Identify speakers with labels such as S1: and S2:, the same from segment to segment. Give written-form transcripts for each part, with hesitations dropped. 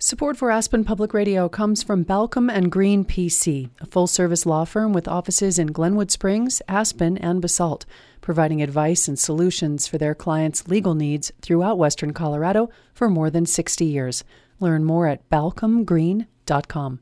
S1: Support for Aspen Public Radio comes from Balcom and Green PC, a full-service law firm with offices in Glenwood Springs, Aspen, and Basalt, providing advice and solutions for their clients' legal needs throughout Western Colorado for more than 60 years. Learn more at balcomgreen.com.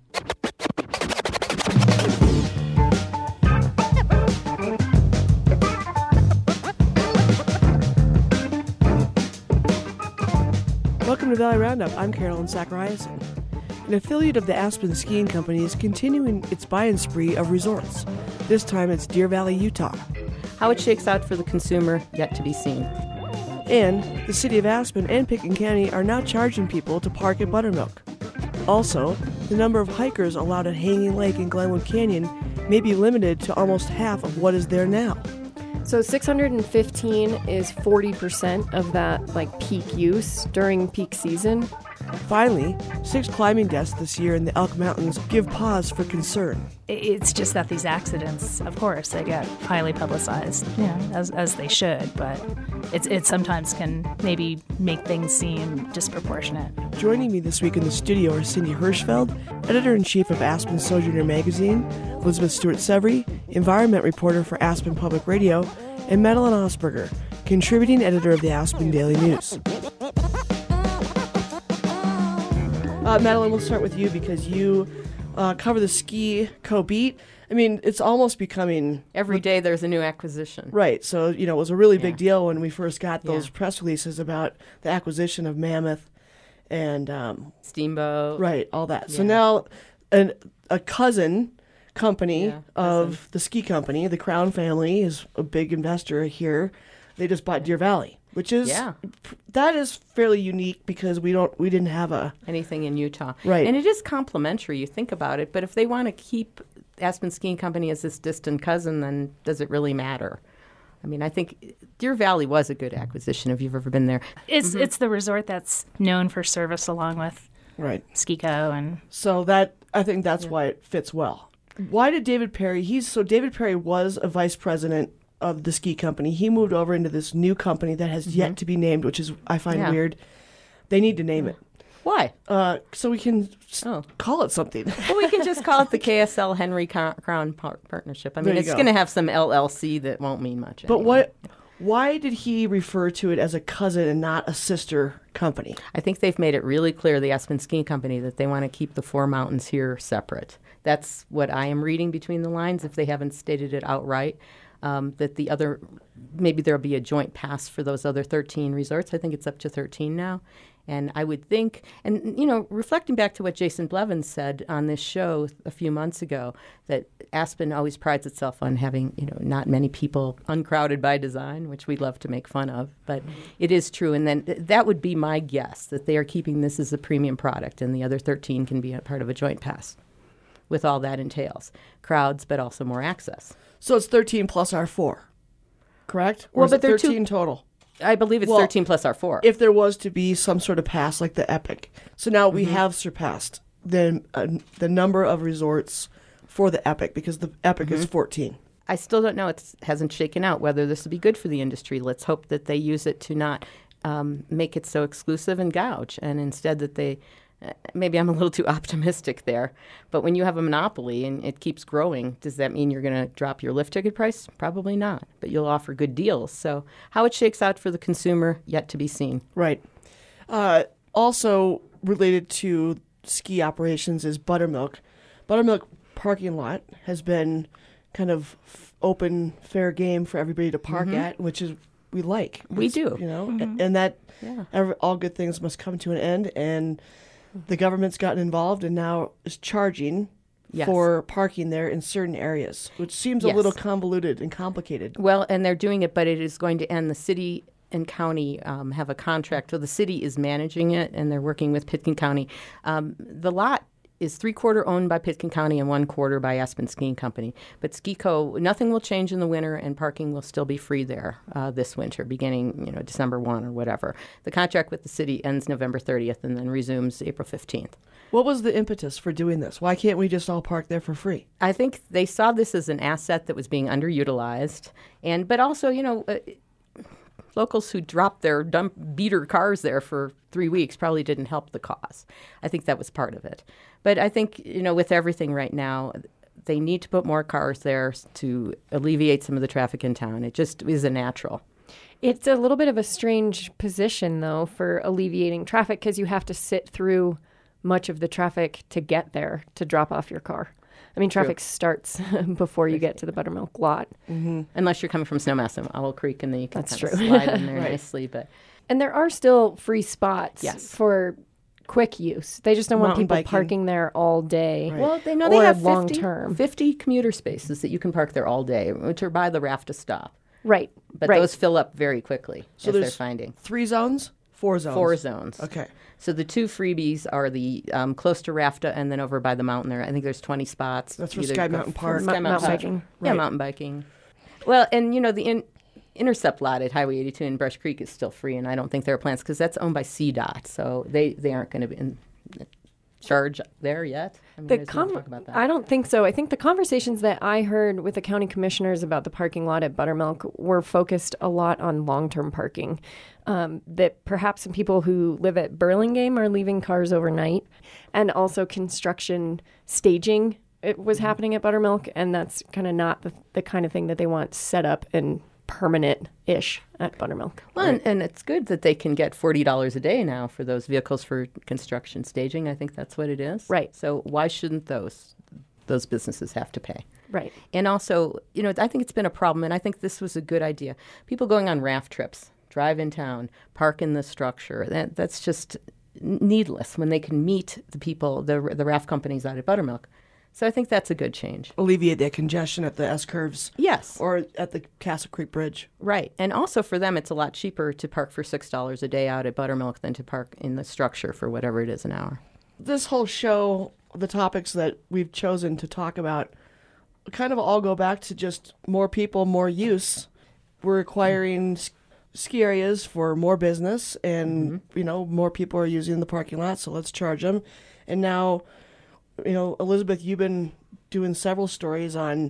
S2: Welcome to Valley Roundup. I'm Carolyn Zachariason. An affiliate of the Aspen Skiing Company is continuing its buy-in spree of resorts. This time it's Deer Valley, Utah.
S3: How it shakes out for the consumer, yet to be seen.
S2: And the city of Aspen and Pitkin County are now charging people to park at Buttermilk. Also, the number of hikers allowed at Hanging Lake and Glenwood Canyon may be limited to almost half of what is there now.
S4: So 615 is 40% of that peak use during peak season.
S2: Finally, 6 climbing deaths this year in the Elk Mountains give pause for concern.
S5: It's just that these accidents, of course, they get highly publicized, as they should, but it sometimes can maybe make things seem disproportionate.
S2: Joining me this week in the studio are Cindy Hirschfeld, editor-in-chief of Aspen Sojourner magazine, Elizabeth Stewart-Severy, environment reporter for Aspen Public Radio, and Madeline Osberger, contributing editor of the Aspen Daily News. Madeline, we'll start with you because you cover the ski co-beat. I mean, it's almost becoming...
S3: Every day there's a new acquisition.
S2: Right. So, it was a really big deal when we first got those press releases about the acquisition of Mammoth and...
S3: Steamboat.
S2: Right, all that. Yeah. So now a cousin company of the ski company, the Crown family, is a big investor here. They just bought Deer Valley. Which is that is fairly unique because we didn't have
S3: anything in Utah,
S2: right?
S3: And it is complementary. You think about it, but if they want to keep Aspen Skiing Company as this distant cousin, then does it really matter? I mean, I think Deer Valley was a good acquisition. If you've ever been there,
S5: it's the resort that's known for service along with Ski-Co, and
S2: so I think that's why it fits well. Why did David Perry? David Perry was a vice president of the ski company. He moved over into this new company that has yet to be named, which is I find weird. They need to name it.
S3: Why?
S2: So we can call it something.
S3: Well, we can just call it the KSL Henry Crown Partnership. I mean, it's going to have some LLC that won't mean much.
S2: But
S3: anyway.
S2: Why did he refer to it as a cousin and not a sister company?
S3: I think they've made it really clear, the Aspen Skiing Company, that they want to keep the four mountains here separate. That's what I am reading between the lines, if they haven't stated it outright. That maybe there'll be a joint pass for those other 13 resorts. I think it's up to 13 now. And I would think, and, reflecting back to what Jason Blevins said on this show a few months ago, that Aspen always prides itself on having, not many people uncrowded by design, which we love to make fun of. But it is true. And then that would be my guess, that they are keeping this as a premium product and the other 13 can be a part of a joint pass with all that entails. Crowds, but also more access.
S2: So it's 13 plus R4, correct? Or is it 13 total?
S3: I believe it's 13 plus R4.
S2: If there was to be some sort of pass like the Epic. So now we have surpassed the number of resorts for the Epic because the Epic is 14.
S3: I still don't know. It hasn't shaken out whether this would be good for the industry. Let's hope that they use it to not make it so exclusive and gouge, and instead that they... Maybe I'm a little too optimistic there, but when you have a monopoly and it keeps growing, does that mean you're going to drop your lift ticket price? Probably not, but you'll offer good deals. So how it shakes out for the consumer, yet to be seen.
S2: Right. Also related to ski operations is Buttermilk. Buttermilk parking lot has been kind of open, fair game for everybody to park at, which is we like.
S3: We do.
S2: And that all good things must come to an end, and the government's gotten involved and now is charging for parking there in certain areas, which seems a little convoluted and complicated.
S3: Well, and they're doing it, but it is going to end. The city and county have a contract. So the city is managing it, and they're working with Pitkin County. The lot is 3/4 owned by Pitkin County and 1/4 by Aspen Skiing Company. But Ski-Co, nothing will change in the winter, and parking will still be free there this winter, beginning December 1 or whatever. The contract with the city ends November 30th and then resumes April 15th.
S2: What was the impetus for doing this? Why can't we just all park there for free?
S3: I think they saw this as an asset that was being underutilized, but also, locals who dropped their beater cars there for 3 weeks probably didn't help the cause. I think that was part of it. But I think, with everything right now, they need to put more cars there to alleviate some of the traffic in town. It just is a natural.
S4: It's a little bit of a strange position, though, for alleviating traffic because you have to sit through much of the traffic to get there to drop off your car. I mean, traffic starts before you get to the Buttermilk lot.
S3: Mm-hmm. Unless you're coming from Snowmass and Owl Creek, and then you can
S4: That's
S3: kind of
S4: true.
S3: slide in there
S2: Right.
S3: nicely.
S4: And there are still free spots for quick use. They just don't want
S2: Mountain
S4: people
S2: biking.
S4: parking there all day.
S2: Right.
S3: Well, they know
S4: Or
S3: they have
S4: long term.
S3: 50 commuter spaces that you can park there all day, which are by the Rafta stop.
S4: Right.
S3: But
S4: right.
S3: those fill up very quickly,
S2: So
S3: as they're
S2: there's
S3: finding.
S2: 3 zones? 4 zones?
S3: 4 zones.
S2: Okay.
S3: So the 2 freebies are the close to Rafta and then over by the mountain there. I think there's 20 spots.
S2: That's for
S3: Either
S2: Sky
S3: go
S2: Mountain
S3: for
S2: Park.
S3: Sky
S4: Mountain
S3: Park.
S4: biking.
S3: Yeah,
S2: Right.
S3: mountain biking. Well, and the intercept lot at Highway 82 in Brush Creek is still free, and I don't think there are plans because that's owned by CDOT, so they aren't going to be in charge there yet. I mean, there's no talk about that.
S4: I don't think so. I think the conversations that I heard with the county commissioners about the parking lot at Buttermilk were focused a lot on long-term parking. That perhaps some people who live at Burlingame are leaving cars overnight, and also construction staging it was happening at Buttermilk, and that's kind of not the kind of thing that they want set up and permanent-ish at Buttermilk.
S3: Well, and it's good that they can get $40 a day now for those vehicles for construction staging. I think that's what it is.
S4: Right.
S3: So why shouldn't those businesses have to pay?
S4: Right.
S3: And also, I think it's been a problem, and I think this was a good idea. People going on raft trips, drive in town, park in the structure, that's just needless when they can meet the people, the raft companies out at Buttermilk. So I think that's a good change.
S2: Alleviate that congestion at the S-curves.
S3: Yes.
S2: Or at the Castle Creek Bridge.
S3: Right. And also for them, it's a lot cheaper to park for $6 a day out at Buttermilk than to park in the structure for whatever it is an hour.
S2: This whole show, the topics that we've chosen to talk about, kind of all go back to just more people, more use. We're requiring ski areas for more business, and, more people are using the parking lot, so let's charge them. And now, Elizabeth, you've been doing several stories on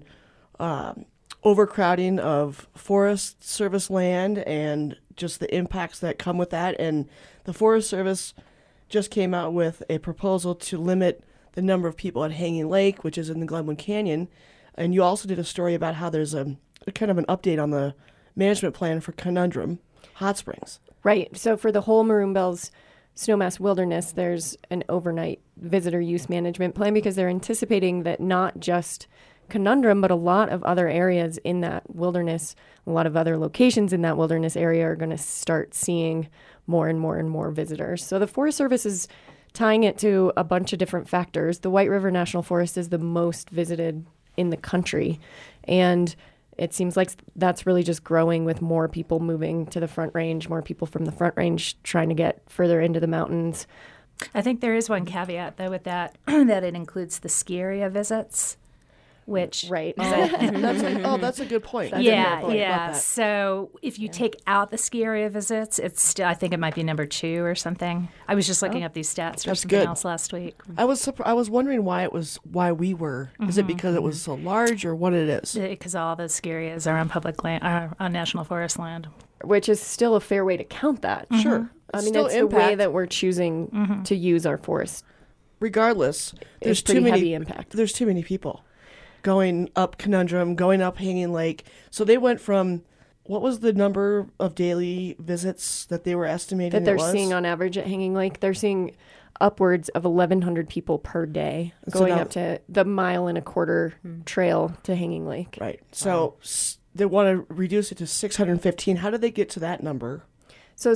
S2: overcrowding of Forest Service land and just the impacts that come with that. And the Forest Service just came out with a proposal to limit the number of people at Hanging Lake, which is in the Glenwood Canyon. And you also did a story about how there's a kind of an update on the management plan for Conundrum Hot Springs.
S4: Right. So for the whole Maroon Bells Snowmass Wilderness, there's an overnight visitor use management plan because they're anticipating that not just Conundrum, but a lot of other areas in that wilderness, a lot of other locations in that wilderness area are going to start seeing more and more and more visitors. So the Forest Service is tying it to a bunch of different factors. The White River National Forest is the most visited in the country, and it seems like that's really just growing with more people moving to the Front Range, more people from the Front Range trying to get further into the mountains.
S5: I think there is one caveat, though, with that, that it includes the ski area visits, which...
S4: Right.
S2: That's a good point.
S5: Yeah. So if you take out the ski area visits, it's still, I think it might be number 2 or something. I was just looking up these stats for
S2: That's
S5: something
S2: good.
S5: else last week.
S2: I was wondering why we were. Is it because it was so large, or what it is?
S5: Because all the ski areas are on public land, are on national forest land.
S4: Which is still a fair way to count that.
S2: Sure.
S4: I mean,
S2: Still
S4: it's the way
S2: impact.
S4: that we're choosing to use our forest.
S2: Regardless, there's
S4: It's pretty
S2: too many
S4: heavy impact.
S2: There's too many people going up Conundrum, going up Hanging Lake. So they went from, what was the number of daily visits that they were estimating
S4: That they're
S2: it was?
S4: seeing on average at Hanging Lake. They're seeing upwards of 1,100 people per day
S2: So
S4: going
S2: now-
S4: up to the 1.25 mile trail to Hanging Lake.
S2: Right. So they want to reduce it to 615. How did they get to that number?
S4: So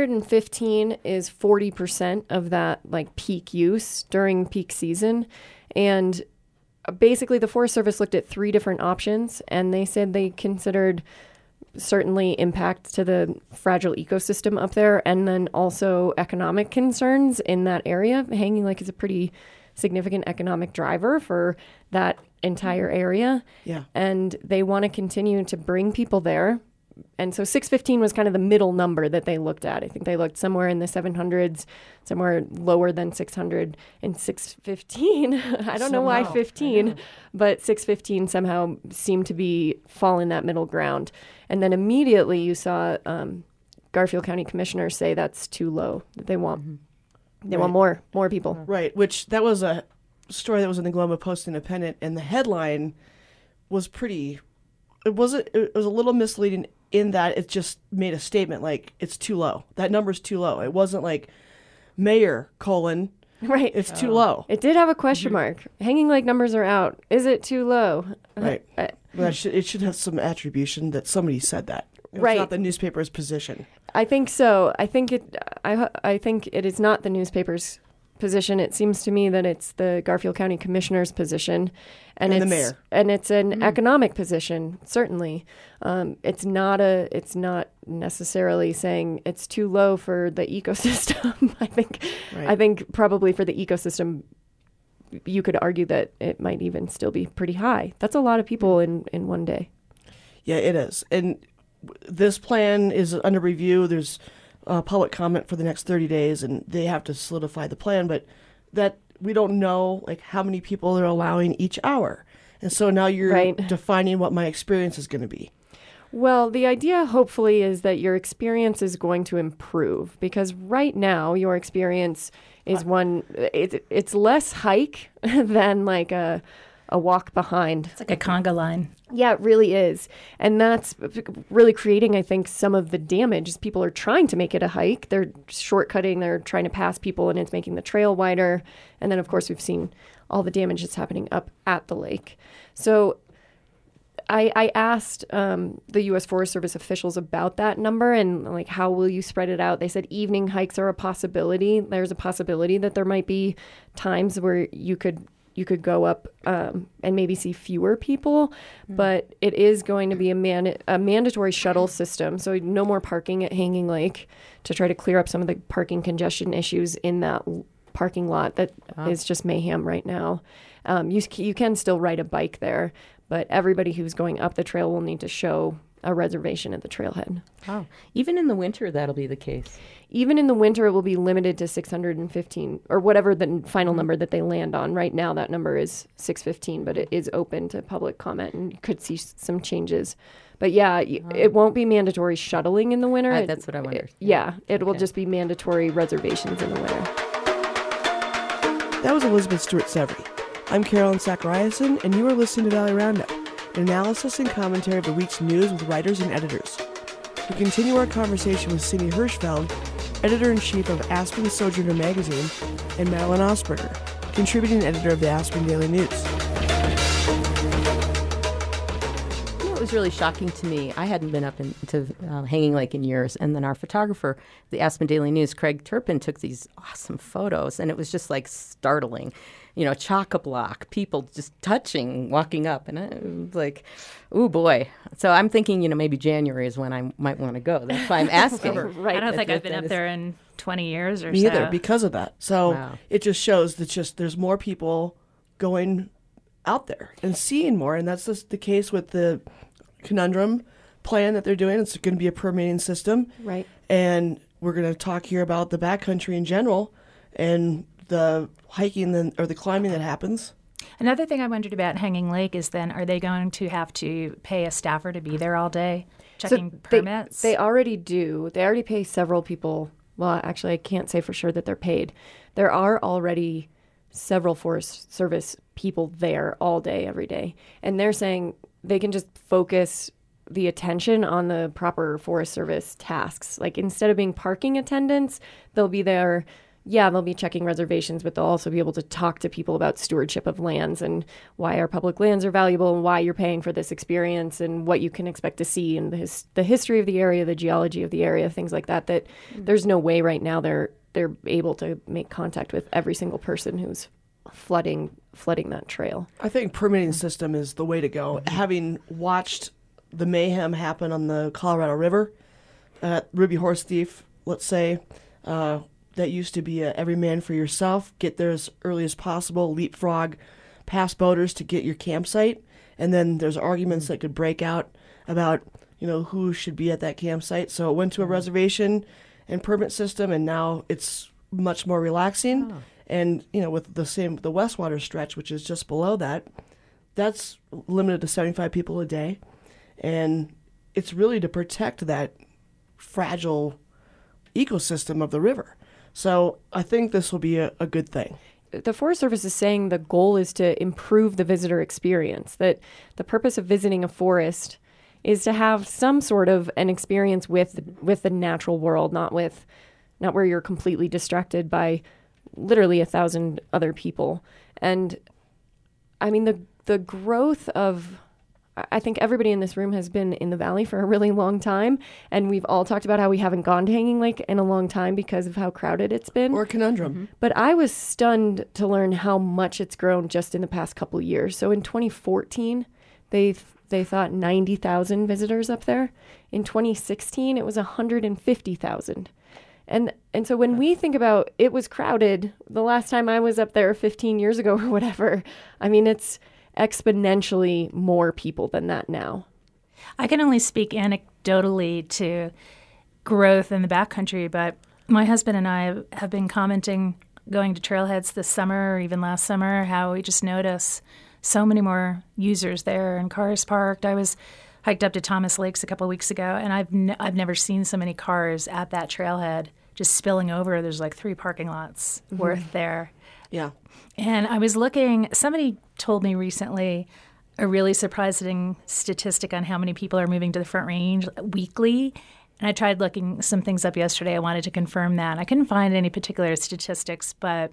S4: 615 is 40% of that peak use during peak season. And basically the Forest Service looked at 3 different options, and they said they considered certainly impact to the fragile ecosystem up there, and then also economic concerns in that area. Hanging Lake is a pretty significant economic driver for that entire area.
S2: Yeah.
S4: And they want to continue to bring people there, And so 615 was kind of the middle number that they looked at. I think they looked somewhere in the 700s, somewhere lower than 600, and 615. I don't know why 15, but 615 somehow seemed to fall in that middle ground. And then immediately you saw Garfield County commissioners say that's too low, that they want they want more people.
S2: Right, which that was a story that was in the Global Post Independent, and the headline was pretty, it was a little misleading in that it just made a statement like it's too low. That number's too low. It wasn't like Mayor :
S4: right,
S2: it's too low.
S4: It did have a question mark. Hanging Lake numbers are out. Is it too low?
S2: Right. It should have some attribution that somebody said that. It's
S4: right.
S2: not the newspaper's position.
S4: I think so. I think it is not the newspaper's position. It seems to me that it's the Garfield County Commissioner's position, and it's
S2: the mayor.
S4: And it's an economic position. Certainly, it's not necessarily saying it's too low for the ecosystem. I think probably for the ecosystem, you could argue that it might even still be pretty high. That's a lot of people in one day.
S2: Yeah, it is. And this plan is under review. There's public comment for the next 30 days, and they have to solidify the plan. But that we don't know like how many people they're allowing each hour. And so now you're defining what my experience is going to be.
S4: Well, the idea hopefully is that your experience is going to improve, because right now your experience is it's less hike than like a walk behind.
S5: It's like a conga line.
S4: Yeah, it really is. And that's really creating, I think, some of the damage. People are trying to make it a hike. They're shortcutting. They're trying to pass people, and it's making the trail wider. And then, of course, we've seen all the damage that's happening up at the lake. So I asked the U.S. Forest Service officials about that number and, like, how will you spread it out? They said evening hikes are a possibility. There's a possibility that there might be times where you could go up and maybe see fewer people, but it is going to be a mandatory shuttle system. So no more parking at Hanging Lake to try to clear up some of the parking congestion issues in that parking lot that is just mayhem right now. You can still ride a bike there, but everybody who's going up the trail will need to show a reservation at the trailhead.
S3: Oh, even in the winter, that'll be the case.
S4: Even in the winter, it will be limited to 615 or whatever the final number that they land on. Right now, that number is 615, but it is open to public comment, and you could see some changes. But yeah, it won't be mandatory shuttling in the winter.
S3: That's what I wondered.
S4: It will just be mandatory reservations in the winter.
S2: That was Elizabeth Stewart-Severy. I'm Carolyn Zachariason, and you are listening to Valley Roundup, an analysis and commentary of the week's news with writers and editors. We continue our conversation with Cindy Hirschfeld, editor-in-chief of Aspen Sojourner magazine, and Madeline Osberger, contributing editor of the Aspen Daily News.
S3: It was really shocking to me. I hadn't been up into Hanging Lake in years, and then our photographer, the Aspen Daily News, Craig Turpin, took these awesome photos, and it was just like startling. You know, chock-a-block, people just touching, walking up, and I was like, ooh, boy. So I'm thinking, maybe January is when I might want to go. That's why I'm asking.
S5: Right. I don't think I've been up there in 20 years or so.
S2: Me either, because of that. So It just shows that there's more people going out there and seeing more, and that's just the case with the conundrum plan that they're doing. It's going to be a permitting system.
S4: Right.
S2: And we're going to talk here about the backcountry in general and the hiking or the climbing that happens.
S5: Another thing I wondered about Hanging Lake is then, are they going to have to pay a staffer to be there all day checking permits?
S4: They already do. They already pay several people. Well, actually, I can't say for sure that they're paid. There are already several Forest Service people there all day, every day. And they're saying they can just focus the attention on the proper Forest Service tasks. Like, instead of being parking attendants, they'll be there. Yeah, they'll be checking reservations, but they'll also be able to talk to people about stewardship of lands and why our public lands are valuable and why you're paying for this experience and what you can expect to see and the history of the area, the geology of the area, things like that. That there's no way right now they're able to make contact with every single person who's flooding that trail.
S2: I think permitting system is the way to go. Having watched the mayhem happen on the Colorado River, Ruby Horse Thief, let's say, that used to be every man for yourself, get there as early as possible, leapfrog past boaters to get your campsite, and then there's arguments that could break out about who should be at that campsite. So it went to a reservation and permit system, and now it's much more relaxing. Oh. And, with the Westwater stretch, which is just below that, that's limited to 75 people a day. And it's really to protect that fragile ecosystem of the river. So I think this will be a good thing.
S4: The Forest Service is saying the goal is to improve the visitor experience, that the purpose of visiting a forest is to have some sort of an experience with the natural world, not where you're completely distracted by literally 1,000 other people. And I mean, the growth of, I think everybody in this room has been in the Valley for a really long time, and we've all talked about how we haven't gone to Hanging Lake in a long time because of how crowded it's been.
S2: Or Conundrum. Mm-hmm.
S4: But I was stunned to learn how much it's grown just in the past couple of years. So in 2014, they thought 90,000 visitors up there. In 2016, it was 150,000. And so when we think about it was crowded, the last time I was up there 15 years ago or whatever, I mean, it's exponentially more people than that now.
S5: I can only speak anecdotally to growth in the backcountry, but my husband and I have been commenting going to trailheads this summer or even last summer how we just notice so many more users there and cars parked. I was hiked up to Thomas Lakes a couple of weeks ago, and I've never seen so many cars at that trailhead just spilling over. There's like 3 parking lots worth there.
S2: Yeah.
S5: And I was looking, somebody told me recently a really surprising statistic on how many people are moving to the Front Range weekly. And I tried looking some things up yesterday. I wanted to confirm that. I couldn't find any particular statistics, but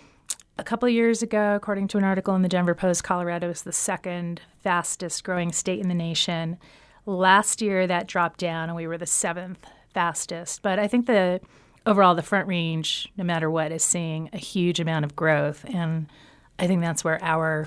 S5: a couple of years ago, according to an article in the Denver Post, Colorado is the 2nd fastest growing state in the nation. Last year, that dropped down, and we were the 7th fastest. But I think overall, the Front Range, no matter what, is seeing a huge amount of growth. And I think that's where our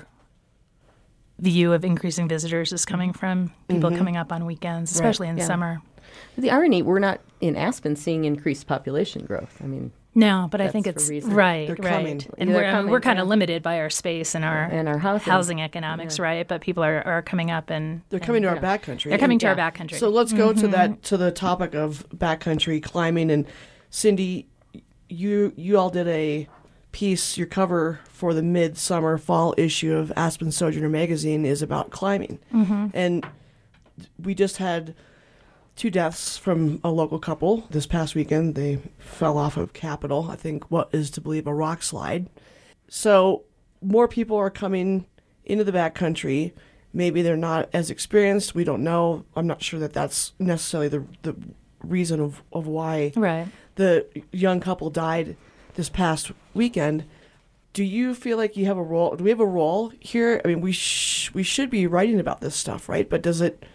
S5: view of increasing visitors is coming from, people coming up on weekends, especially in summer.
S3: The irony, we're not in Aspen seeing increased population growth. I mean,
S5: no, but I think it's right.
S2: They're coming.
S5: And we're kind of limited by our space and our housing economics, right? But people are coming up and
S2: they're coming to our backcountry.
S5: They're coming to our backcountry.
S2: So let's go to the topic of backcountry climbing. And Cindy, you all did a piece. Your cover for the midsummer fall issue of Aspen Sojourner magazine is about climbing, and we just had 2 deaths from a local couple this past weekend. They fell off of Capitol, I think what is to believe a rock slide. So more people are coming into the backcountry. Maybe they're not as experienced. We don't know. I'm not sure that that's necessarily the reason of why the young couple died this past weekend. Do you feel like you have a role? Do we have a role here? I mean, we should be writing about this stuff, right? But does it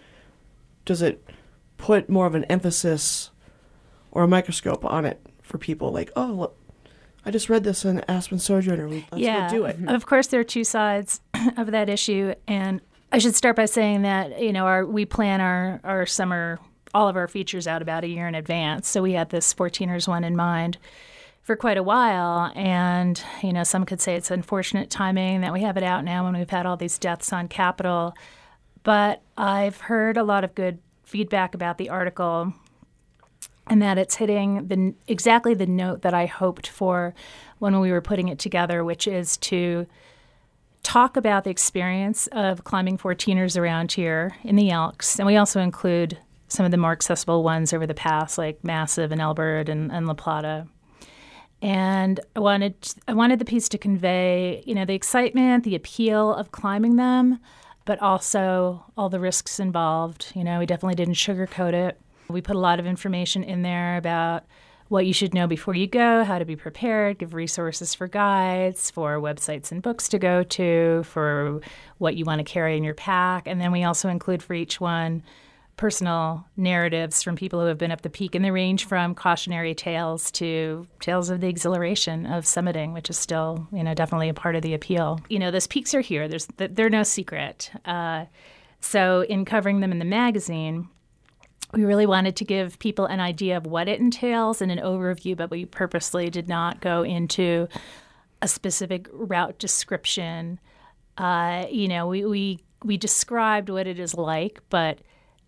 S2: put more of an emphasis or a microscope on it for people? Like, oh, look, I just read this in Aspen Sojourner. Let's go do it.
S5: Of course, there are 2 sides of that issue, and I should start by saying that we plan our summer, all of our features out about a year in advance. So we had this 14ers one in mind for quite a while, and some could say it's unfortunate timing that we have it out now when we've had all these deaths on Capitol. But I've heard a lot of good feedback about the article, and that it's hitting exactly the note that I hoped for when we were putting it together, which is to talk about the experience of climbing 14ers around here in the Elks. And we also include some of the more accessible ones over the pass, like Massive and Elbert and La Plata. And I wanted the piece to convey, the excitement, the appeal of climbing them, but also all the risks involved. We definitely didn't sugarcoat it. We put a lot of information in there about what you should know before you go, how to be prepared, give resources for guides, for websites and books to go to, for what you want to carry in your pack. And then we also include for each one personal narratives from people who have been up the peak, and they range from cautionary tales to tales of the exhilaration of summiting, which is still, definitely a part of the appeal. Those peaks are here. They're no secret. So in covering them in the magazine, we really wanted to give people an idea of what it entails and an overview, but we purposely did not go into a specific route description. We described what it is like, but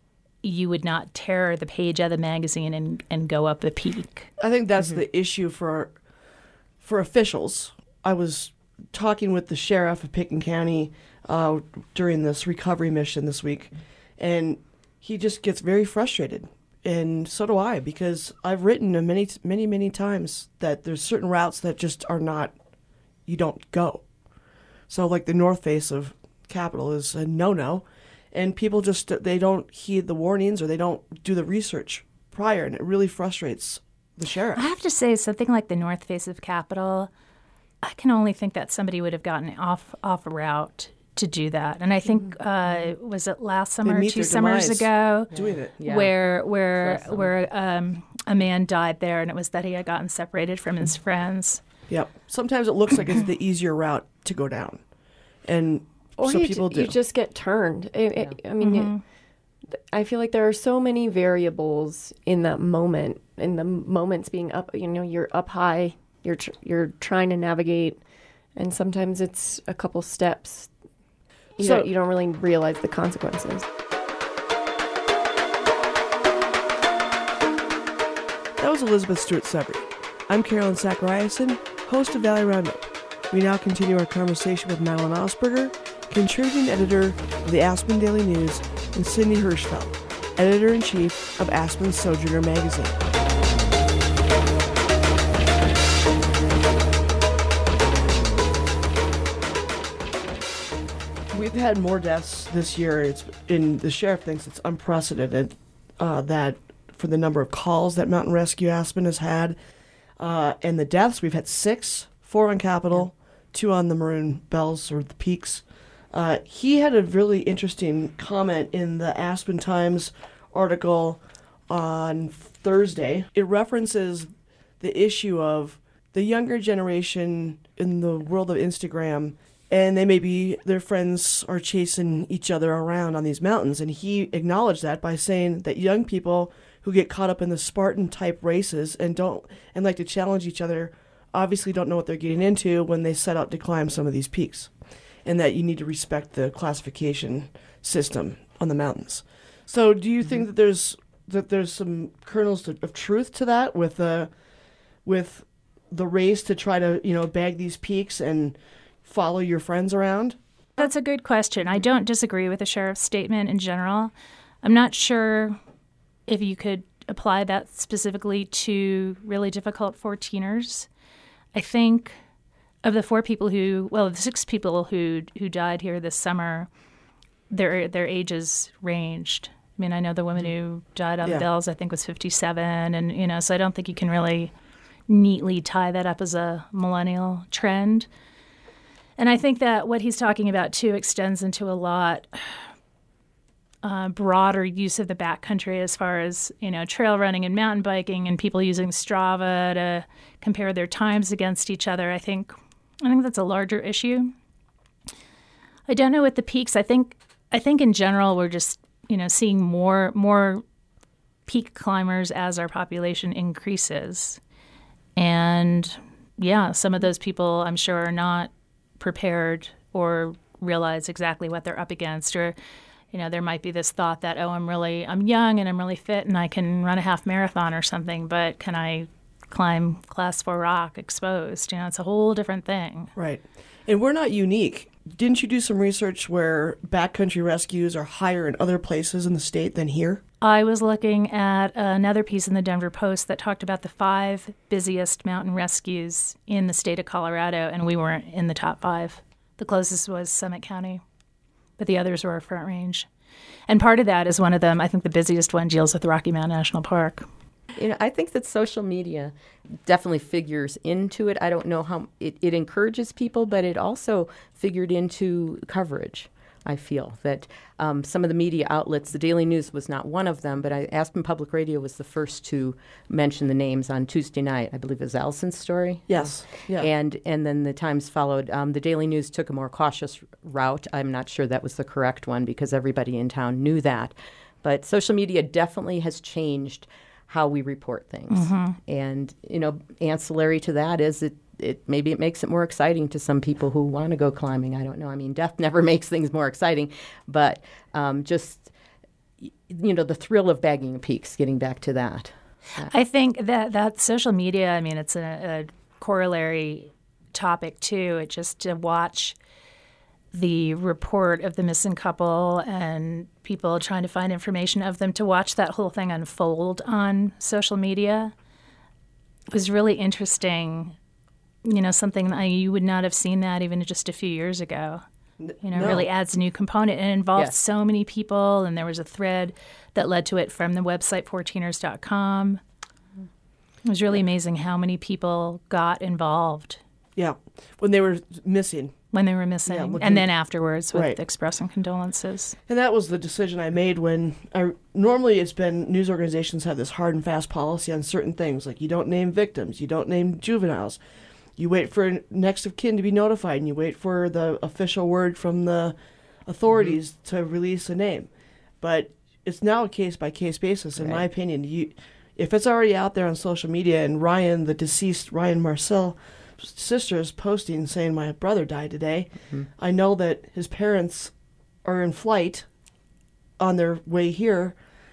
S5: you would not tear the page out of the magazine and go up the peak.
S2: I think that's the issue for officials. I was talking with the sheriff of Pitkin County during this recovery mission this week, and he just gets very frustrated. And so do I, because I've written many times that there's certain routes that just are not, you don't go. So like the north face of Capitol is a no-no, and people just, they don't heed the warnings or they don't do the research prior, and it really frustrates the sheriff.
S5: I have to say, something like the north face of Capitol, I can only think that somebody would have gotten off a route to do that. And I think, was it last summer or 2 summers ago?
S2: Doing it.
S3: Yeah.
S5: Where a man died there, and it was that he had gotten separated from his friends.
S2: Yep. Sometimes it looks like it's the easier route to go down. And
S4: or
S2: so people do.
S4: You just get turned. I mean, I feel like there are so many variables in that moment, in the moments being up, you're up high, you're trying to navigate, and sometimes it's a couple steps. You don't really realize the consequences.
S2: That was Elizabeth Stewart-Severy. I'm Carolyn Zachariason, host of Valley Roundup. We now continue our conversation with Madeline Osberger, contributing editor of the Aspen Daily News, and Cindy Hirschfeld, editor-in-chief of Aspen Sojourner magazine. We've had more deaths this year. The sheriff thinks it's unprecedented that for the number of calls that Mountain Rescue Aspen has had. And the deaths, we've had 6, 4 on Capitol, 2 on the Maroon Bells or the Peaks. He had a really interesting comment in the Aspen Times article on Thursday. It references the issue of the younger generation in the world of Instagram, and their friends are chasing each other around on these mountains. And he acknowledged that by saying that young people who get caught up in the Spartan type races and like to challenge each other obviously don't know what they're getting into when they set out to climb some of these peaks, and that you need to respect the classification system on the mountains. So do you think that there's some kernels of truth to that with the race to try to bag these peaks and follow your friends around?
S5: That's a good question. I don't disagree with the sheriff's statement in general. I'm not sure if you could apply that specifically to really difficult 14ers. I think of the 6 people who died here this summer, their ages ranged. I mean, I know the woman who died on the Bells, I think, was 57, and so I don't think you can really neatly tie that up as a millennial trend. And I think that what he's talking about, too, extends into a lot broader use of the backcountry as far as, trail running and mountain biking and people using Strava to compare their times against each other. I think that's a larger issue. I don't know with the peaks. I think in general we're just, seeing more peak climbers as our population increases. And, some of those people, I'm sure, are not prepared or realize exactly what they're up against, or there might be this thought that, I'm young and I'm really fit and I can run a half marathon or something, but can I climb Class 4 rock exposed? It's a whole different thing.
S2: Right. And we're not unique. Didn't you do some research where backcountry rescues are higher in other places in the state than here?
S5: I was looking at another piece in the Denver Post that talked about the 5 busiest mountain rescues in the state of Colorado, and we weren't in the top 5. The closest was Summit County, but the others were Front Range. And part of that is one of them, I think the busiest one, deals with Rocky Mountain National Park.
S3: I think that social media definitely figures into it. I don't know how it encourages people, but it also figured into coverage. I feel that some of the media outlets, the Daily News was not one of them, but Aspen Public Radio was the first to mention the names on Tuesday night. I believe it was Allison's story.
S2: Yes. Yeah.
S3: And then the Times followed. The Daily News took a more cautious route. I'm not sure that was the correct one because everybody in town knew that. But social media definitely has changed how we report things. Mm-hmm. And, ancillary to that is maybe it makes it more exciting to some people who want to go climbing. I don't know. I mean, death never makes things more exciting, but just the thrill of bagging a Peaks, getting back to that.
S5: I think that social media, I mean, it's a corollary topic too. It just to watch the report of the missing couple and people trying to find information of them, to watch that whole thing unfold on social media was really interesting. Something you would not have seen that even just a few years ago. No. Really adds a new component and involved so many people. And there was a thread that led to it from the website 14ers.com. It was really amazing how many people got involved. Yeah,
S2: when they were missing.
S5: And then afterwards with expressing condolences.
S2: And that was the decision I made when normally it's been news organizations have this hard and fast policy on certain things. Like you don't name victims, you don't name juveniles. You wait for next of kin to be notified, and you wait for the official word from the authorities to release a name. But it's now a case-by-case basis, in my opinion. If it's already out there on social media, and the deceased Ryan Marcel sister is posting saying my brother died today, I know that his parents are in flight on their way here.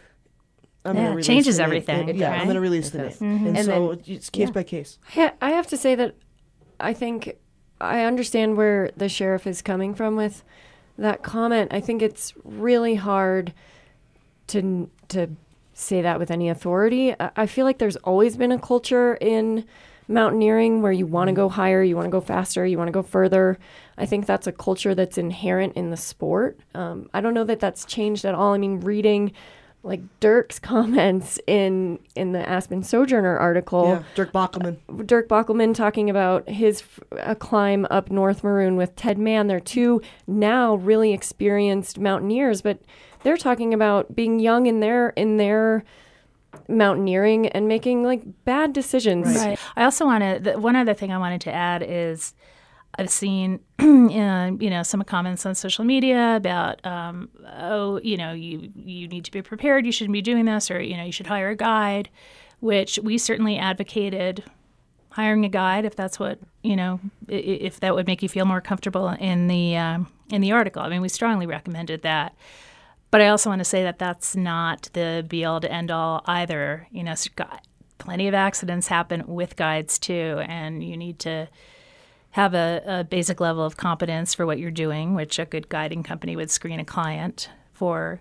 S5: It changes everything.
S2: I'm going to release the name. Mm-hmm. And so it's case by case.
S4: I have to say that I think I understand where the sheriff is coming from with that comment. I think it's really hard to say that with any authority. I feel like there's always been a culture in mountaineering where you want to go higher, you want to go faster, you want to go further. I think that's a culture that's inherent in the sport. I don't know that that's changed at all. I mean, reading like Dirk's comments in the Aspen Sojourner article.
S2: Dirk
S4: Bockelman talking about his climb up North Maroon with Ted Mann. They're two now really experienced mountaineers, but they're talking about being young in their mountaineering and making like bad decisions.
S5: Right. I also one other thing I wanted to add is I've seen, some comments on social media about, you need to be prepared. You shouldn't be doing this, or you should hire a guide, which we certainly advocated hiring a guide if that's what if that would make you feel more comfortable in the article. I mean, we strongly recommended that. But I also want to say that that's not the be-all to end-all either. Plenty of accidents happen with guides too, and you need to have a basic level of competence for what you're doing, which a good guiding company would screen a client for.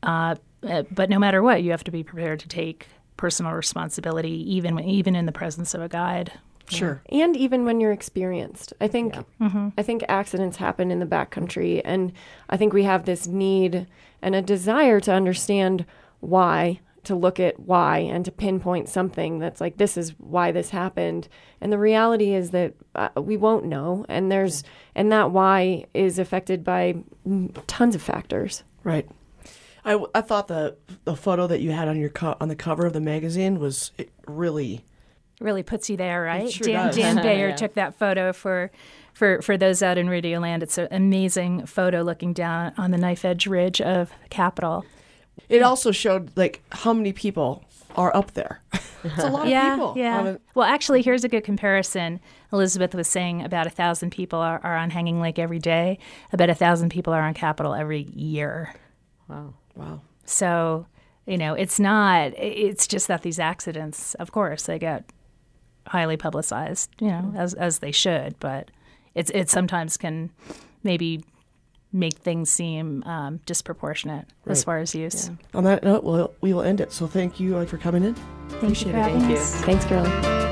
S5: But no matter what, you have to be prepared to take personal responsibility, even in the presence of a guide.
S2: Sure.
S4: And even when you're experienced. I think accidents happen in the backcountry, and I think we have this need and a desire to understand why, to look at why, and to pinpoint something that's like, this is why this happened. And the reality is that we won't know, and that why is affected by tons of factors.
S2: Right. I thought the photo that you had on the cover of the magazine was really
S5: puts you there, right?
S2: Sure
S5: Dan Bayer took that photo for those out in Radio Land. It's an amazing photo looking down on the knife edge ridge of Capitol.
S2: It also showed like how many people are up there. It's a lot of people.
S5: Yeah. Well, actually, here's a good comparison. Elizabeth was saying about 1,000 people are on Hanging Lake every day. About 1,000 people are on Capitol every year.
S2: Wow.
S5: So, it's just that these accidents, of course, they get highly publicized, as they should, but it sometimes can maybe make things seem disproportionate as far as use.
S2: Yeah. On that note, we will end it. So thank you for coming in.
S5: Appreciate it.
S3: Thank you.
S4: Thanks, Carolyn.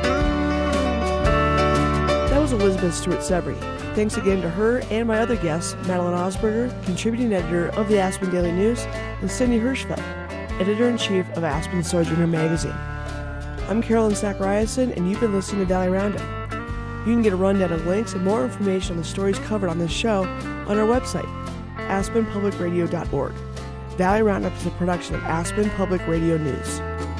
S2: That was Elizabeth Stewart Sebry. Thanks again to her and my other guests, Madeline Osberger, contributing editor of the Aspen Daily News, and Cindy Hirschfeld, editor-in-chief of Aspen Sojourner magazine. I'm Carolyn Zachariason, and you've been listening to Valley Roundup. You can get a rundown of links and more information on the stories covered on this show on our website, aspenpublicradio.org. Valley Roundup is a production of Aspen Public Radio News.